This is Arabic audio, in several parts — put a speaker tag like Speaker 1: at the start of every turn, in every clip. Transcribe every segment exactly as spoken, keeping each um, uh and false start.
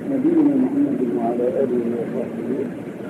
Speaker 1: نبينا محمد وعلى آله وصحبه.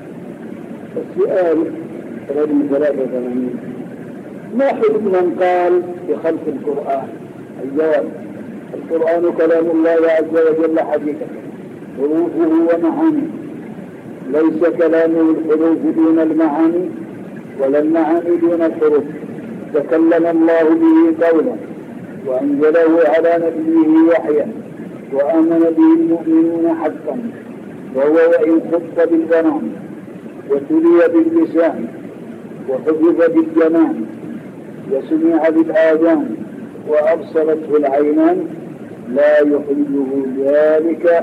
Speaker 1: السؤال رقم ثلاثة وثمانين: ما حكم من قال بخلق القرآن؟ الجواب: القرآن كلام الله عز وجل حقيقة، حروفه ومعانيه، ليس كلامه الحروف دون المعاني ولا المعاني دون الحروف. تكلم الله به قولا وأنزله على نبيه وحيا وآمن به المؤمنون حقا، وهو وإن خط بالبنان وتلي باللسان وحفظ بالجنان وسمع بالآذان وأبصرته العينان لا يخرجه ذلك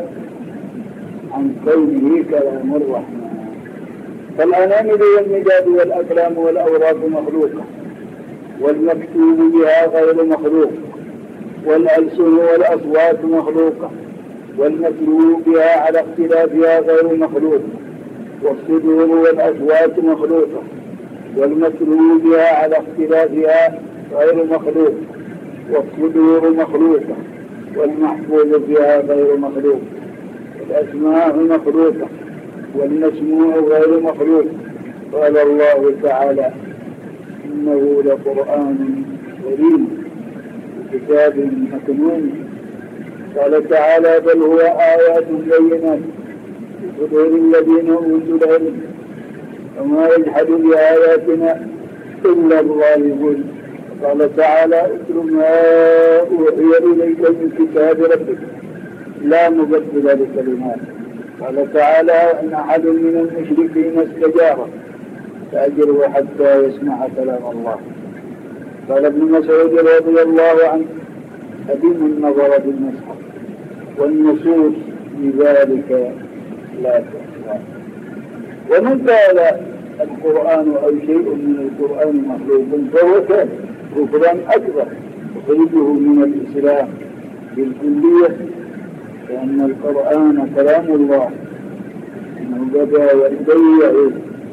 Speaker 1: عن كونه كلام الرحمن. فالأنامل والمداد والأقلام والأوراق مخلوقة، والمكتوب بها غير مخلوق، والألسن والأصوات مخلوقة، والمكتوب بها على اختلافها غير مخلوق، والصدور والأصوات مخلوقة، والمكتوب بها على اختلافها غير مخلوق، والصدور مخلوقة، والمحفوظ بها غير مخلوق، والأسماء مخلوقة، والمسموع غير مخلوق. قال الله تعالى: إنه لقرآن كريم في كتاب مكنون. قال تعالى: بل هو آيات بينات في صدور الذين أوتوا العلم وما يجحد بآياتنا إلا الظالمون. قال تعالى: اتل ما أوحي إليك من كتاب ربك لا مبدل لكلماته. قال تعالى: إن أحد من المشركين استجار فأجره حتى يسمع كلام الله. قال ابن مسعود رضي الله عنه: أديم النظر بالمصحف والنصوص بذلك لا تحصى. ومن قال القرآن أو شيء من القرآن مخلوق فهو كافر كفرا أكبر يخرجه من الإسلام بالكلية، لأن القرآن كلام الله، إنه بدا وإليه يعود،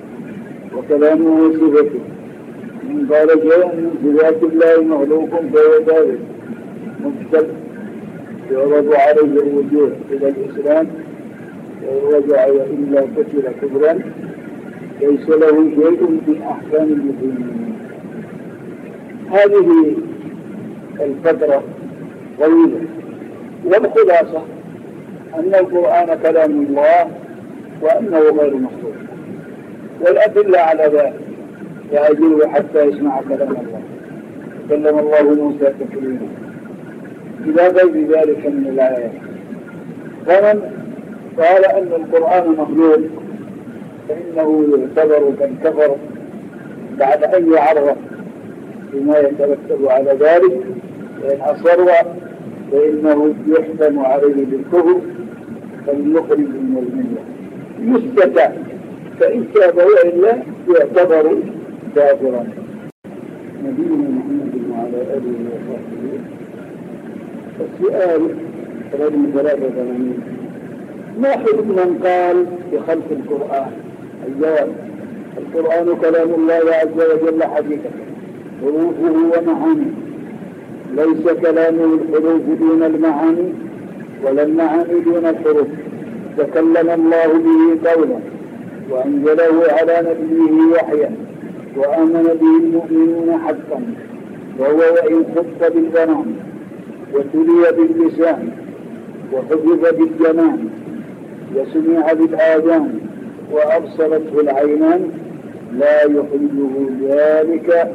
Speaker 1: وكلامه صفته. من قال شيء من صفات الله مخلوق فهو كافر مبتدع يعرض عليه الوجوه إلى الإسلام، وإن رجع وإلا قتل كفرا ليس له شيء من أحكام المسلمين. هذه الفترة طويلة، والخلاصة أن القرآن كلام الله وأنه غير مخلوق، والأدلة على ذلك يأجله حتى يسمع كلام الله. كلم الله موسى تكليما إلى غير ذلك من الآيات. ومن قال أن القرآن مخلوق فإنه يعتبر كالكفر بعد أن يعرف بما يترتب على ذلك، فإن أصر فإنه يحكم عليه بالكفر فليخرج من الملة يستطاع، فإن تاب وإلا يعتبر كافرا. نبينا محمد وعلى آله وصحبه. السؤال رقم ثلاثة وثمانين: ما حكم من قال بخلق القرآن؟ الجواب: القرآن كلام الله عز وجل حقيقة، حروفه ومعانيه، ليس كلامه الحروف دون المعاني ولا المعاني دون الحروف. تكلم الله به قولا وأنزله على نبيه وحيا وآمن به المؤمنون حقا، وهو وإن خط بالبنان وتلي باللسان وحفظ بالجنان وسمع بالآذان وأبصرته العينان لا يخرجه ذلك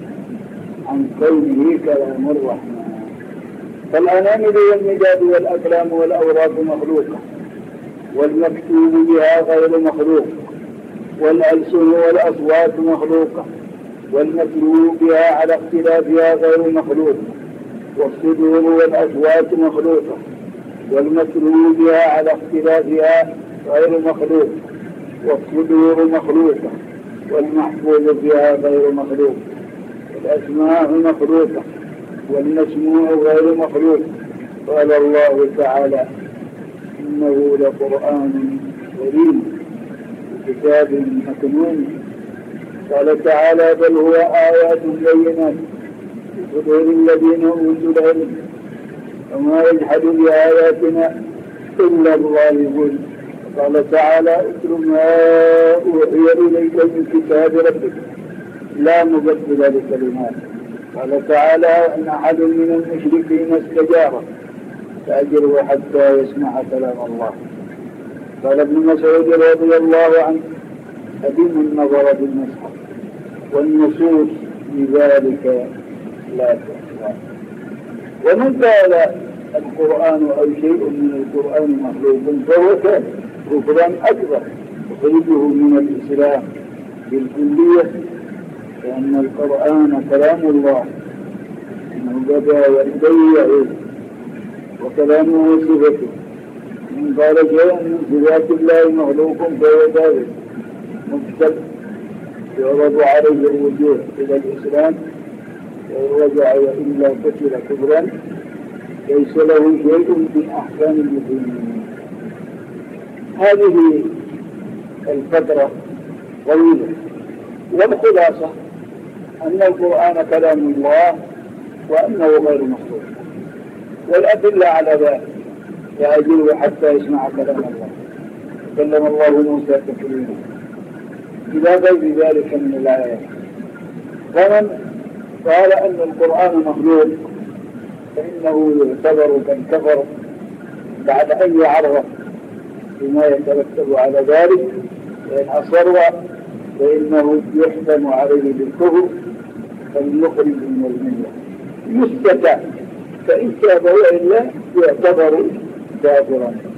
Speaker 1: عن كونه كلام الرحمن. فالأنامل والمداد والأقلام والأوراق مخلوقة، والمكتوب بها غير مخلوق، والألسن والأصوات مخلوقة، والمكتوب بها على اختلافها غير مخلوق، والصدور والأصوات مخلوقة، والمكتوب بها على اختلافها غير مخلوق، والصدور مخلوقة، والمحفوظ بها غير مخلوق، والأسماء مخلوقة، والمسموع غير مخلوق. قال الله تعالى: إنه لقرآن كريم في كتاب مكنون. قال تعالى: بل هو آيات بينات صدور الذين أوتوا العلم وما يجحد بآياتنا إلا الظالمون. قال تعالى اتل ما أوحي إليك من كتاب ربك لا مبدل لكلماته. قال تعالى إن أحد من المشركين استجار فأجره حتى يسمع كلام الله. قال ابن مسعود رضي الله عنه أديم النظر بالمصحف والنصوص بذلك لا تحصى. ومن قال القرآن أو شيء من القرآن مخلوق فهو كافر كفرا أكبر يخرجه من الإسلام بالكلية، لأن القرآن كلام الله إنه بدا وإليه يعود وكلامه صفته. من قال شيء من صفات الله مخلوق فهو كافر مكتب يعرض عليه الوجوه إلى الإسلام وإن رجع وإلا قتل كفرا ليس له شيء من أحكام المسلمين. هذه الفترة طويلة، والخلاصة أن القرآن كلام الله وأنه غير مخلوق، والأدلة على ذلك يأجله حتى يسمع كلام الله. كلم الله موسى تكليما إلى غير ذلك من الآيات. ومن قال أن القرآن مخلوق فإنه يعتبر كالكفر بعد أن يعرف بما يترتب على ذلك، فإن أصر فإنه يحكم عليه بالكفر فليخرج من الملة يستتاب، فإن تاب وإلا يعتبر كافرا.